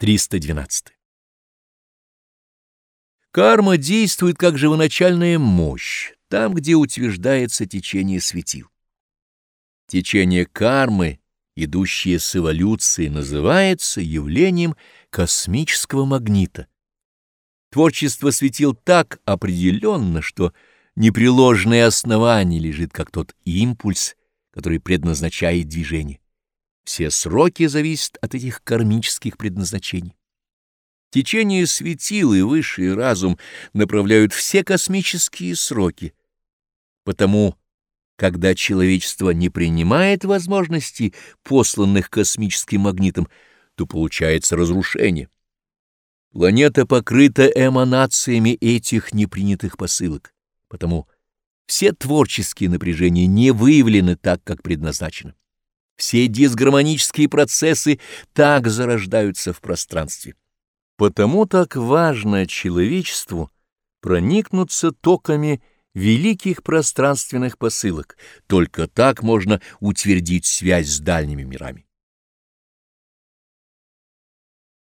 312. Карма действует как живоначальная мощь, там, где утверждается течение светил. Течение кармы, идущее с эволюцией, называется явлением космического магнита. Творчество светил так определенно, что непреложное основание лежит как тот импульс, который предназначает движение. Все сроки зависят от этих кармических предназначений. Течение светил и высший разум направляют все космические сроки. Потому, когда человечество не принимает возможностей, посланных космическим магнитом, то получается разрушение. Планета покрыта эманациями этих непринятых посылок, потому все творческие напряжения не выявлены так, как предназначено. Все дисгармонические процессы так зарождаются в пространстве. Потому так важно человечеству проникнуться токами великих пространственных посылок, только так можно утвердить связь с дальними мирами.